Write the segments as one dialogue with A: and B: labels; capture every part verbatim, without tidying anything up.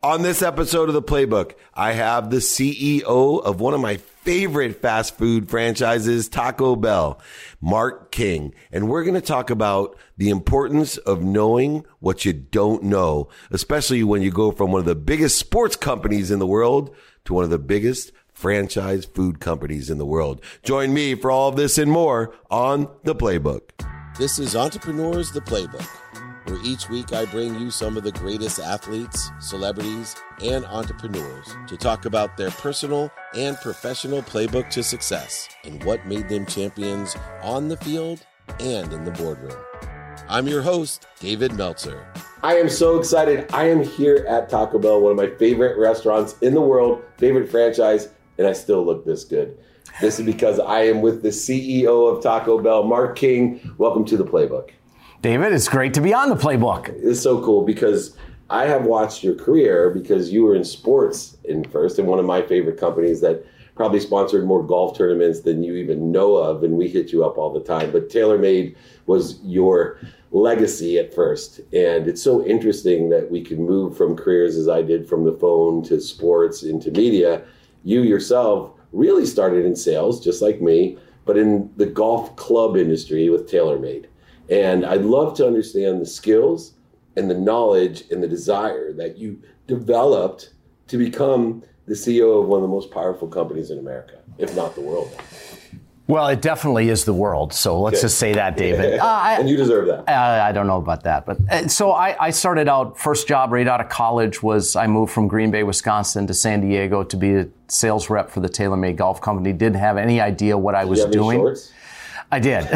A: On this episode of The Playbook, I have the C E O of one of my favorite fast food franchises, Taco Bell, Mark King. And we're going to talk about the importance of knowing what you don't know, especially when you go from one of the biggest sports companies in the world to one of the biggest franchise food companies in the world. Join me for all of this and more on The Playbook.
B: This is Entrepreneurs, The Playbook, where each week I bring you some of the greatest athletes, celebrities, and entrepreneurs to talk about their personal and professional playbook to success and what made them champions on the field and in the boardroom. I'm your host, David Meltzer.
A: I am so excited. I am here at Taco Bell, one of my favorite restaurants in the world, favorite franchise, and I still look this good. This is because I am with the C E O of Taco Bell, Mark King. Welcome to The Playbook.
C: David, it's great to be on The Playbook.
A: It's so cool because I have watched your career because you were in sports in first and one of my favorite companies that probably sponsored more golf tournaments than you even know of, and we hit you up all the time. But TaylorMade was your legacy at first, and it's so interesting that we can move from careers as I did from the phone to sports into media. You yourself really started in sales, just like me, but in the golf club industry with TaylorMade. And I'd love to understand the skills and the knowledge and the desire that you developed to become the C E O of one of the most powerful companies in America, if not the world.
C: Well, it definitely is the world. So let's okay. just say that, David.
A: uh, I, and you deserve that.
C: Uh, I don't know about that. But uh, so I, I started out, first job right out of college was I moved from Green Bay, Wisconsin to San Diego to be a sales rep for the TaylorMade Golf Company. Didn't have any idea what I
A: did
C: was
A: you have
C: doing.
A: Any shorts?
C: I did.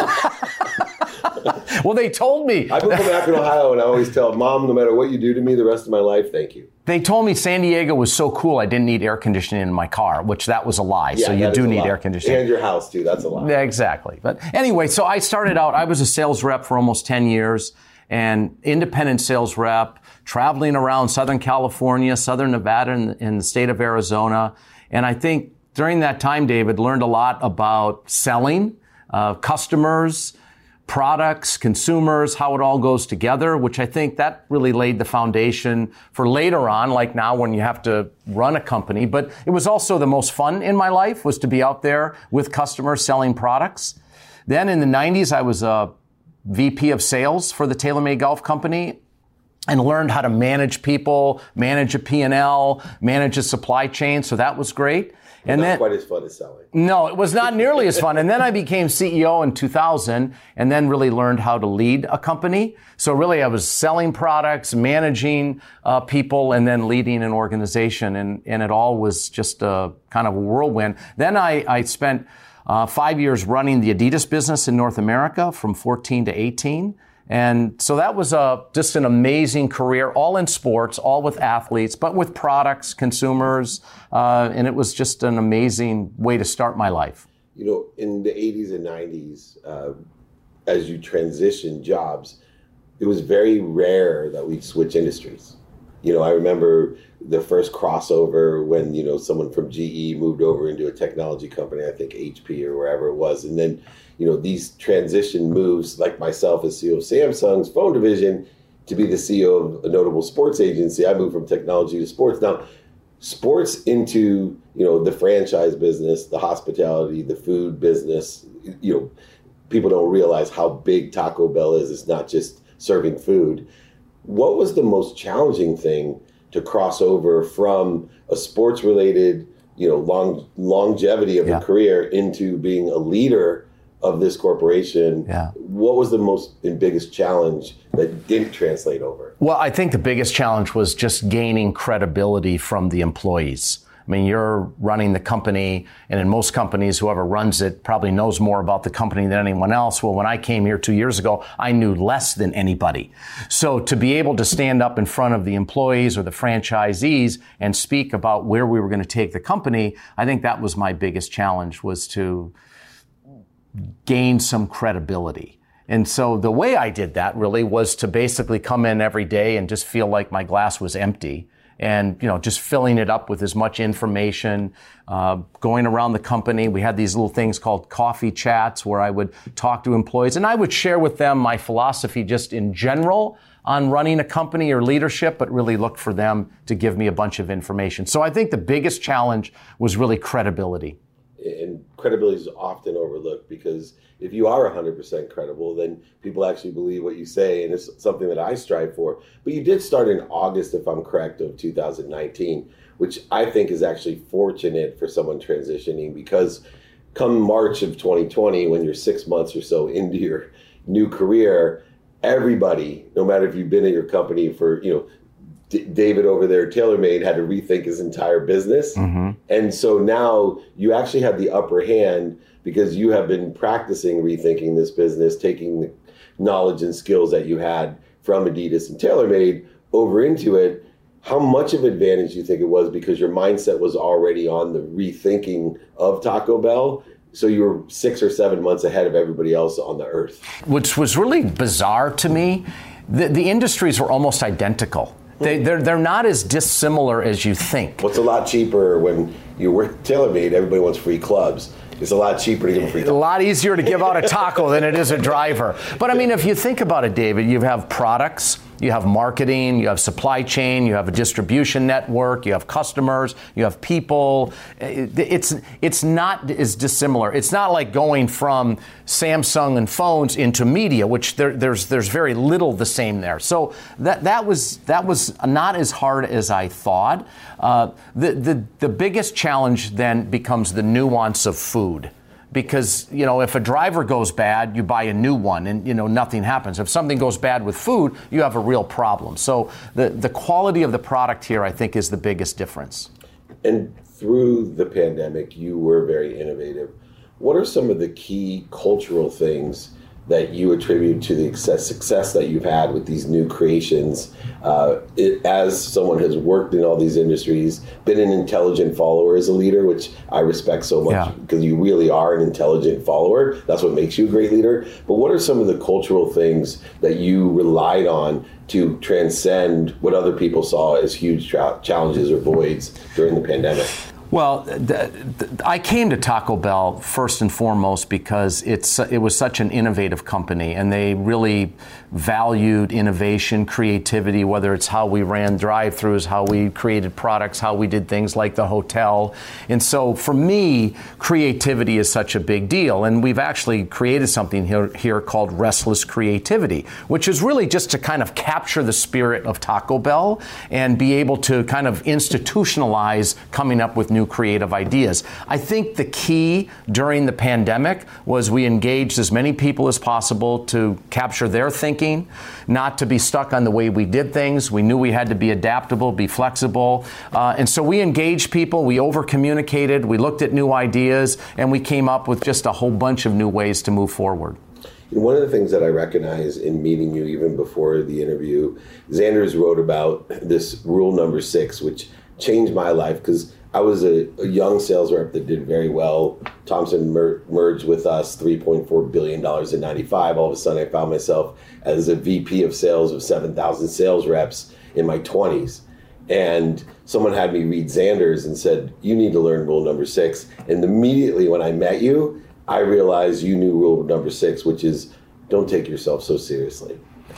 C: Well, they told me.
A: I moved from Akron, Ohio, and I always tell Mom, no matter what you do to me the rest of my life, thank you.
C: They told me San Diego was so cool I didn't need air conditioning in my car, which that was a lie.
A: Yeah,
C: so you do need
A: lie.
C: air conditioning.
A: And your house, too. That's a lie.
C: Yeah, exactly. But anyway, so I started out, I was a sales rep for almost ten years, and independent sales rep, traveling around Southern California, Southern Nevada, and, and the state of Arizona. And I think during that time, David, learned a lot about selling, uh, customers, products, consumers, how it all goes together, which I think that really laid the foundation for later on, like now when you have to run a company. But it was also the most fun in my life was to be out there with customers selling products. Then in the nineties, I was a V P of sales for the TaylorMade Golf Company and learned how to manage people, manage a P and L, manage a supply chain. So that was great.
A: And not then, quite as fun as selling.
C: No, it was not nearly as fun. And then I became C E O in two thousand and then really learned how to lead a company. So really I was selling products, managing uh, people, and then leading an organization. And, and it all was just a kind of a whirlwind. Then I, I spent uh, five years running the Adidas business in North America from fourteen to eighteen. And so that was a, just an amazing career, all in sports, all with athletes, but with products, consumers, uh, and it was just an amazing way to start my life.
A: You know, in the eighties and nineties, uh, as you transitioned jobs, it was very rare that we'd switch industries. You know, I remember the first crossover when, you know, someone from G E moved over into a technology company, I think H P or wherever it was, and then you know, these transition moves, like myself as C E O of Samsung's phone division, to be the C E O of a notable sports agency. I moved from technology to sports. Now, sports into, you know, the franchise business, the hospitality, the food business, you know, people don't realize how big Taco Bell is. It's not just serving food. What was the most challenging thing to cross over from a sports-related, you know, long longevity of yeah. a career into being a leader of this corporation?
C: Yeah.
A: What was the most and biggest challenge that didn't translate over?
C: Well, I think the biggest challenge was just gaining credibility from the employees. I mean, you're running the company, and in most companies, whoever runs it probably knows more about the company than anyone else. Well, when I came here two years ago, I knew less than anybody. So to be able to stand up in front of the employees or the franchisees and speak about where we were going to take the company, I think that was my biggest challenge, was to gain some credibility. And so the way I did that really was to basically come in every day and just feel like my glass was empty. And, you know, just filling it up with as much information, uh, going around the company. We had these little things called coffee chats where I would talk to employees and I would share with them my philosophy just in general on running a company or leadership, but really looked for them to give me a bunch of information. So I think the biggest challenge was really credibility.
A: And credibility is often overlooked, because if you are one hundred percent credible, then people actually believe what you say, and it's something that I strive for. But you did start in August, if I'm correct, of two thousand nineteen, which I think is actually fortunate for someone transitioning, because come March of twenty twenty, when you're six months or so into your new career, everybody, no matter if you've been at your company for, you know, D- David over there, TaylorMade, had to rethink his entire business. Mm-hmm. And so now you actually have the upper hand, because you have been practicing rethinking this business, taking the knowledge and skills that you had from Adidas and TaylorMade over into it. How much of an advantage do you think it was, because your mindset was already on the rethinking of Taco Bell? So you were six or seven months ahead of everybody else on the earth.
C: Which was really bizarre to me. The, the industries were almost identical. They, they're, they're not as dissimilar as you think.
A: What's a lot cheaper when you work TaylorMade, everybody wants free clubs. It's a lot cheaper to give a free taco.
C: A lot easier to give out a taco than it is a driver. But I mean, if you think about it, David, you have products, you have marketing, you have supply chain, you have a distribution network, you have customers, you have people. It's it's not as dissimilar. It's not like going from Samsung and phones into media, which there, there's there's very little the same there. So that that was that was not as hard as I thought. Uh, the the the biggest challenge then becomes the nuance of food. Because, you know, if a driver goes bad, you buy a new one and, you know, nothing happens. If something goes bad with food, you have a real problem. So the, the quality of the product here, I think, is the biggest difference.
A: And through the pandemic, you were very innovative. What are some of the key cultural things that you attribute to the success, success that you've had with these new creations? Uh, it, as someone who has worked in all these industries, been an intelligent follower as a leader, which I respect so much, yeah. because you really are an intelligent follower. That's what makes you a great leader. But what are some of the cultural things that you relied on to transcend what other people saw as huge tra- challenges or voids during the pandemic?
C: Well, th- th- I came to Taco Bell first and foremost because it's it was such an innovative company, and they really valued innovation, creativity, whether it's how we ran drive-thrus, how we created products, how we did things like the hotel. And so for me, creativity is such a big deal. And we've actually created something here, here called Restless Creativity, which is really just to kind of capture the spirit of Taco Bell and be able to kind of institutionalize coming up with new creative ideas. I think the key during the pandemic was we engaged as many people as possible to capture their thinking, not to be stuck on the way we did things. We knew we had to be adaptable, be flexible. Uh, and so we engaged people, we over-communicated, we looked at new ideas, and we came up with just a whole bunch of new ways to move forward.
A: One of the things that I recognize in meeting you even before the interview, Xander's wrote about this rule number six, which changed my life, because I was a, a young sales rep that did very well. Thomson mer- merged with us, three point four billion dollars in ninety-five. All of a sudden, I found myself as a V P of sales of seven thousand sales reps in my twenties. And someone had me read Xander's and said, you need to learn rule number six. And immediately when I met you, I realized you knew rule number six, which is don't take yourself so seriously.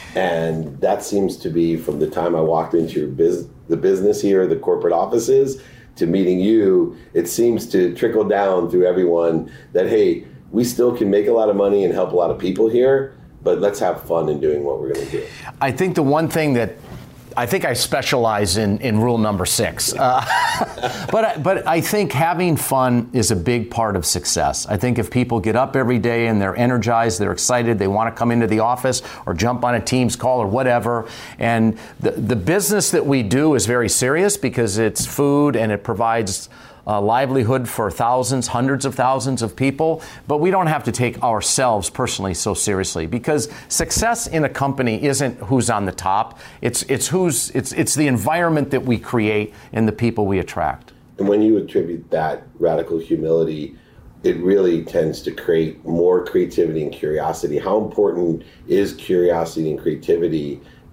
A: And that seems to be, from the time I walked into your biz- the business here, the corporate offices, to meeting you, it seems to trickle down through everyone that, hey, we still can make a lot of money and help a lot of people here, but let's have fun in doing what we're going to do.
C: I think the one thing that I think I specialize in, in rule number six. Uh, but, but I think having fun is a big part of success. I think if people get up every day and they're energized, they're excited, they want to come into the office or jump on a Teams call or whatever. And the, the business that we do is very serious because it's food and it provides Uh, livelihood for thousands, hundreds of thousands of people, but we don't have to take ourselves personally so seriously, because success in a company isn't who's on the top. It's it's who's it's it's the environment that we create and the people we attract.
A: And when you attribute that radical humility, it really tends to create more creativity and curiosity. How important is curiosity and creativity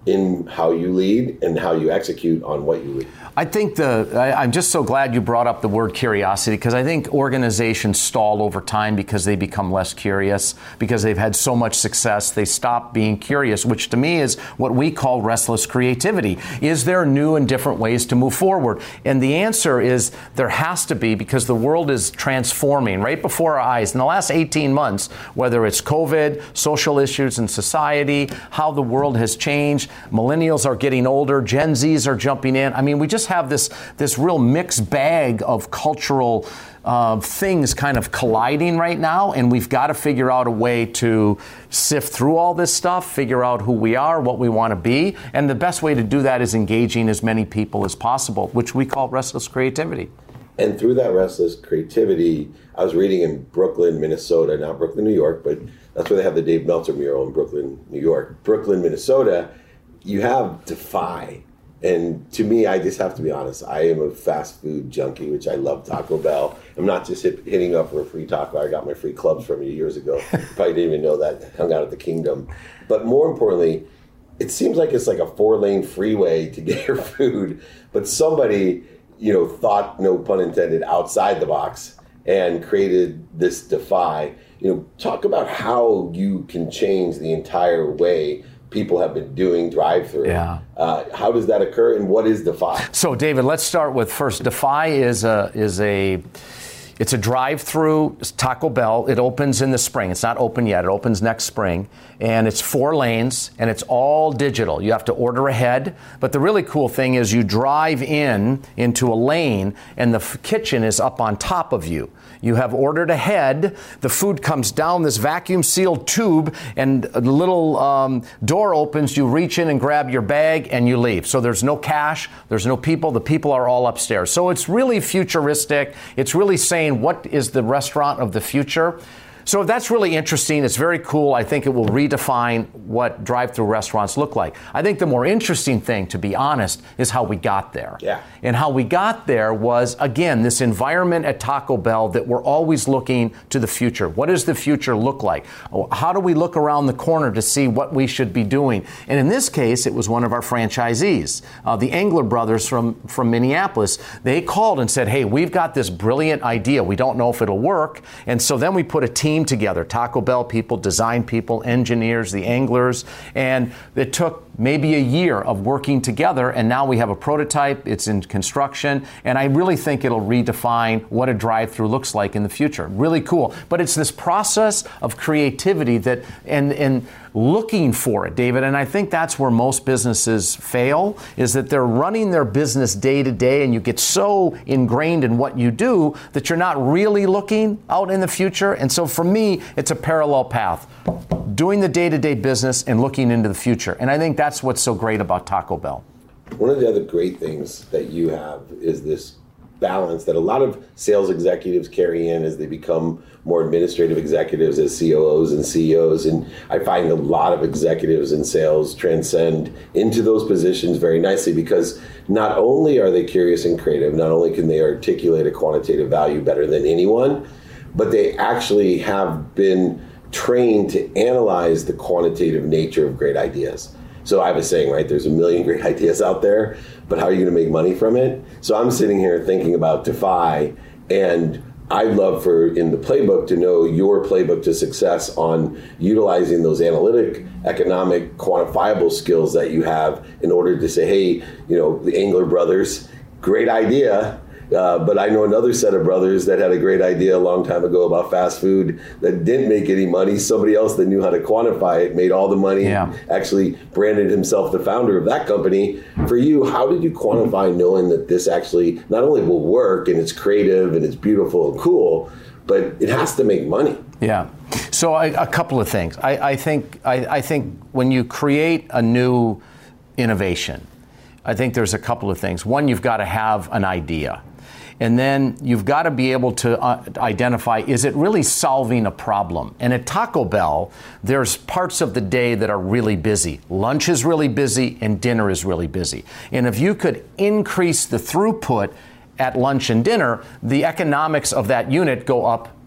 A: in how you lead and how you execute on what you lead.
C: I think the, I, I'm just so glad you brought up the word curiosity, because I think organizations stall over time because they become less curious, because they've had so much success, they stop being curious, which to me is what we call restless creativity. Is there new and different ways to move forward? And the answer is there has to be, because the world is transforming right before our eyes. In the last eighteen months, whether it's COVID, social issues in society, how the world has changed, millennials are getting older, Gen Zs are jumping in. I mean, we just have this this real mixed bag of cultural uh, things kind of colliding right now, and we've got to figure out a way to sift through all this stuff, figure out who we are, what we want to be, and the best way to do that is engaging as many people as possible, which we call restless creativity.
A: And through that restless creativity, I was reading in Brooklyn, Minnesota, not Brooklyn, New York, but that's where they have the Dave Meltzer mural in Brooklyn, New York. Brooklyn, Minnesota, you have Defy. And to me, I just have to be honest, I am a fast food junkie, which I love Taco Bell. I'm not just hit, hitting up for a free taco. I got my free clubs from you years ago. Probably didn't even know that. Hung out at the Kingdom. But more importantly, it seems like it's like a four-lane freeway to get your food. But somebody, you know, thought, no pun intended, outside the box and created this Defy. You know, talk about how you can change the entire way people have been doing drive-through.
C: Yeah.
A: Uh, how does that occur, and what is Defy?
C: So, David, let's start with first. Defy is a is a it's a drive-through Taco Bell. It opens in the spring. It's not open yet. It opens next spring, and it's four lanes, and it's all digital. You have to order ahead. But the really cool thing is you drive in into a lane, and the f- kitchen is up on top of you. You have ordered ahead. The food comes down this vacuum-sealed tube, and a little um, door opens. You reach in and grab your bag, and you leave. So there's no cash. There's no people. The people are all upstairs. So it's really futuristic. It's really saying, what is the restaurant of the future? So that's really interesting. It's very cool. I think it will redefine what drive-through restaurants look like. I think the more interesting thing, to be honest, is how we got there.
A: Yeah.
C: And how we got there was, again, this environment at Taco Bell that we're always looking to the future. What does the future look like? How do we look around the corner to see what we should be doing? And in this case, it was one of our franchisees, uh, the Engler brothers from, from Minneapolis. They called and said, hey, we've got this brilliant idea. We don't know if it'll work. And so then we put a team together, Taco Bell people, design people, engineers, the Englers, and it took maybe a year of working together, and now we have a prototype. It's in construction, and I really think it'll redefine what a drive-through looks like in the future. Really cool. But it's this process of creativity that and and looking for it, David, and I think that's where most businesses fail, is that they're running their business day to day, and you get so ingrained in what you do that you're not really looking out in the future. And so for me, it's a parallel path, doing the day-to-day business and looking into the future. And I think that's what's so great about Taco Bell.
A: One of the other great things that you have is this balance that a lot of sales executives carry in as they become more administrative executives as C O Os and C E Os. And I find a lot of executives in sales transcend into those positions very nicely, because not only are they curious and creative, not only can they articulate a quantitative value better than anyone, but they actually have been trained to analyze the quantitative nature of great ideas. So I was saying, right, there's a million great ideas out there, but how are you going to make money from it? So I'm sitting here thinking about Defy, and I'd love for, in the playbook, to know your playbook to success on utilizing those analytic, economic, quantifiable skills that you have in order to say, hey, you know, the Engler brothers, great idea. Uh, but I know another set of brothers that had a great idea a long time ago about fast food that didn't make any money. Somebody else that knew how to quantify it made all the money,
C: yeah.
A: and actually branded himself the founder of that company. For you, how did you quantify knowing that this actually not only will work and it's creative and it's beautiful and cool, but it has to make money?
C: Yeah. So I, a couple of things. I, I think I, I think when you create a new innovation, I think there's a couple of things. One, you've got to have an idea. And then you've got to be able to uh, identify, is it really solving a problem? And at Taco Bell, there's parts of the day that are really busy. Lunch is really busy and dinner is really busy. And if you could increase the throughput at lunch and dinner, the economics of that unit go up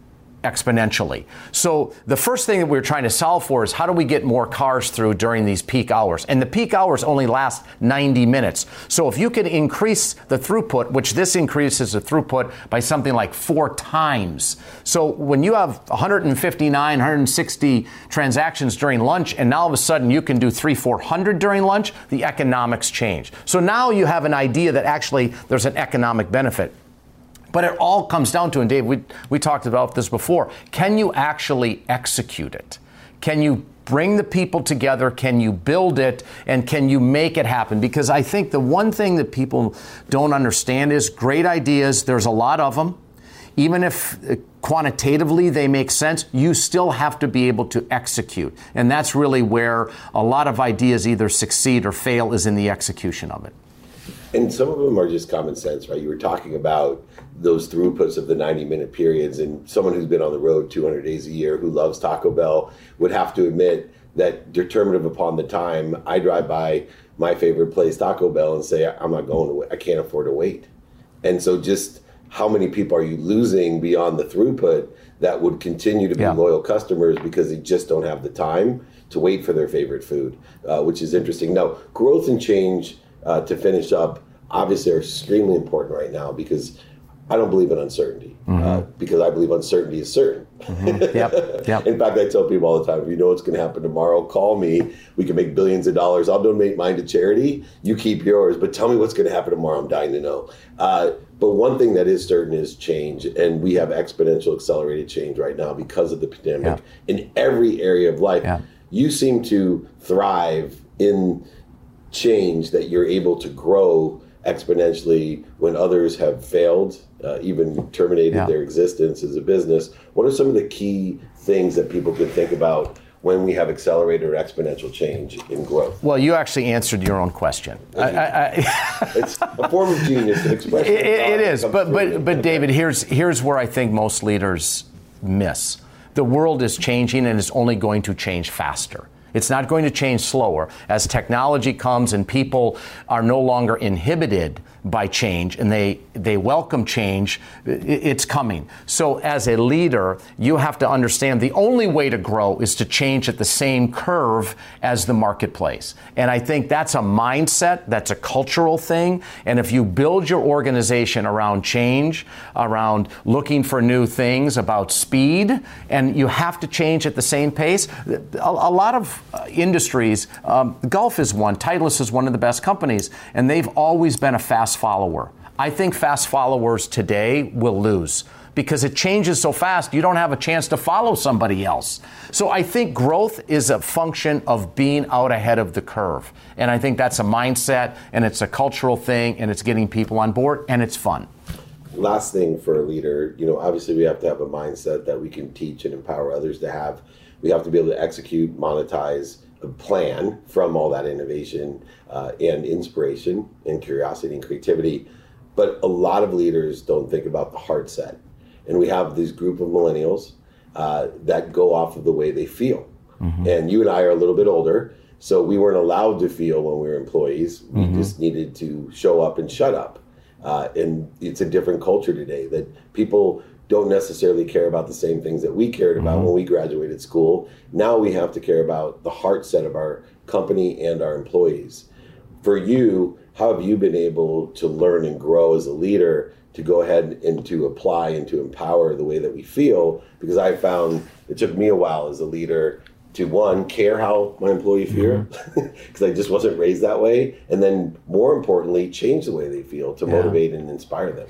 C: exponentially. So the first thing that we're trying to solve for is how do we get more cars through during these peak hours? And the peak hours only last ninety minutes. So if you could increase the throughput, which this increases the throughput by something like four times. So when you have one hundred fifty-nine, one hundred sixty transactions during lunch, and now all of a sudden you can do three, four hundred during lunch, the economics change. So now you have an idea that actually there's an economic benefit. But it all comes down to, and Dave, we, we talked about this before, can you actually execute it? Can you bring the people together? Can you build it? And can you make it happen? Because I think the one thing that people don't understand is great ideas, there's a lot of them. Even if uh, quantitatively they make sense, you still have to be able to execute. And that's really where a lot of ideas either succeed or fail, is in the execution of it.
A: And some of them are just common sense, right? You were talking about those throughputs of the ninety-minute periods, and someone who's been on the road two hundred days a year who loves Taco Bell would have to admit that determinative upon the time, I drive by my favorite place, Taco Bell, and say, I'm not going to wait. I can't afford to wait. And so just how many people are you losing beyond the throughput that would continue to be yeah. loyal customers because they just don't have the time to wait for their favorite food, uh, which is interesting. Now, growth and change, uh, to finish up, obviously are extremely important right now because I don't believe in uncertainty, mm-hmm. uh, because I believe uncertainty is certain. Mm-hmm. Yep. Yep. In fact, I tell people all the time, if you know what's going to happen tomorrow, call me. We can make billions of dollars. I'll donate mine to charity. You keep yours, but tell me what's going to happen tomorrow. I'm dying to know. Uh, but one thing that is certain is change, and we have exponential accelerated change right now because of the pandemic yeah. in every area of life. Yeah. You seem to thrive in change, that you're able to grow exponentially when others have failed, uh, even terminated yeah. their existence as a business. What are some of the key things that people could think about when we have accelerated or exponential change in growth?
C: Well, you actually answered your own question. I, I, I,
A: it's a form of genius, an expression.
C: It, it is, but but but David, here's here's where I think most leaders miss. The world is changing, and it's only going to change faster. It's not going to change slower. As technology comes and people are no longer inhibited by change and they, they welcome change, it's coming. So as a leader, you have to understand the only way to grow is to change at the same curve as the marketplace. And I think that's a mindset, that's a cultural thing. And if you build your organization around change, around looking for new things, about speed, and you have to change at the same pace, a, a lot of uh, industries, um, golf is one, Titleist is one of the best companies, and they've always been a fast follower. I think fast followers today will lose because it changes so fast, you don't have a chance to follow somebody else. So I think growth is a function of being out ahead of the curve. And I think that's a mindset, and it's a cultural thing, and it's getting people on board, and it's fun.
A: Last thing for a leader, you know, obviously we have to have a mindset that we can teach and empower others to have. We have to be able to execute, monetize a plan from all that innovation uh, and inspiration and curiosity and creativity. But a lot of leaders don't think about the heart set. And we have this group of millennials uh, that go off of the way they feel. Mm-hmm. And you and I are a little bit older, so we weren't allowed to feel when we were employees. We mm-hmm. just needed to show up and shut up. Uh, and it's a different culture today that people don't necessarily care about the same things that we cared about mm-hmm. when we graduated school. Now we have to care about the heart set of our company and our employees. For you, how have you been able to learn and grow as a leader to go ahead and to apply and to empower the way that we feel? Because I found it took me a while as a leader to, one, care how my employee feel, because mm-hmm. I just wasn't raised that way, and then more importantly, change the way they feel to yeah. motivate and inspire them.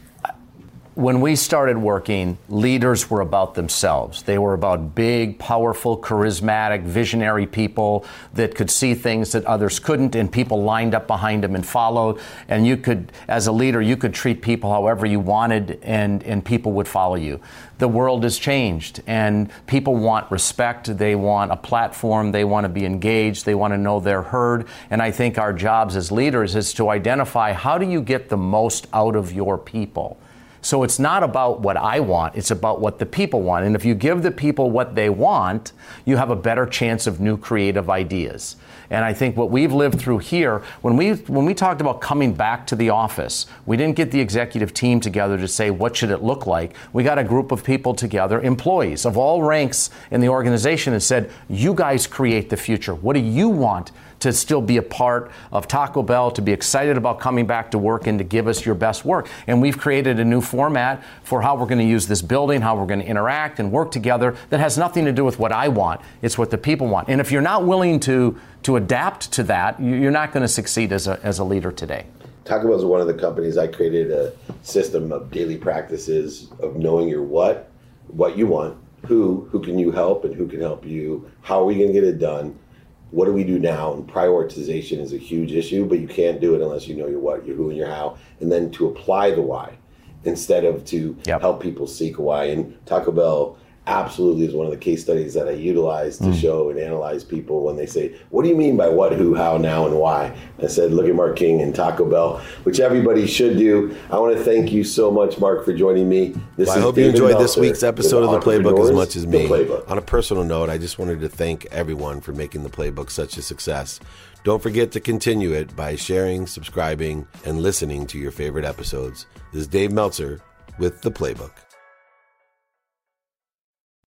C: When we started working, leaders were about themselves. They were about big, powerful, charismatic, visionary people that could see things that others couldn't, and people lined up behind them and followed. And you could, as a leader, you could treat people however you wanted, and, and people would follow you. The world has changed, and people want respect. They want a platform. They want to be engaged. They want to know they're heard. And I think our jobs as leaders is to identify how do you get the most out of your people. So it's not about what I want, it's about what the people want. And if you give the people what they want, you have a better chance of new creative ideas. And I think what we've lived through here, when we when we talked about coming back to the office, we didn't get the executive team together to say, what should it look like? We got a group of people together, employees of all ranks in the organization, and said, you guys create the future. What do you want to still be a part of Taco Bell, to be excited about coming back to work and to give us your best work? And we've created a new format for how we're going to use this building, how we're going to interact and work together that has nothing to do with what I want. It's what the people want. And if you're not willing to to adapt to that, you're not going to succeed as a as a leader today.
A: Taco Bell is one of the companies. I created a system of daily practices of knowing your what, what you want, who, who can you help and who can help you, how are we going to get it done, what do we do now? And prioritization is a huge issue, but you can't do it unless you know your what, your who, and your how, and then to apply the why instead of to yep. help people seek a why. And Taco Bell absolutely is one of the case studies that I utilize to mm. show and analyze people when they say, what do you mean by what, who, how, now, and why? I said, look at Mark King and Taco Bell, which everybody should do. I want to thank you so much, Mark, for joining me.
B: This well, I hope David you enjoyed Meltzer, this week's episode of The Playbook as much as me. On a personal note, I just wanted to thank everyone for making The Playbook such a success. Don't forget to continue it by sharing, subscribing, and listening to your favorite episodes. This is Dave Meltzer with The Playbook.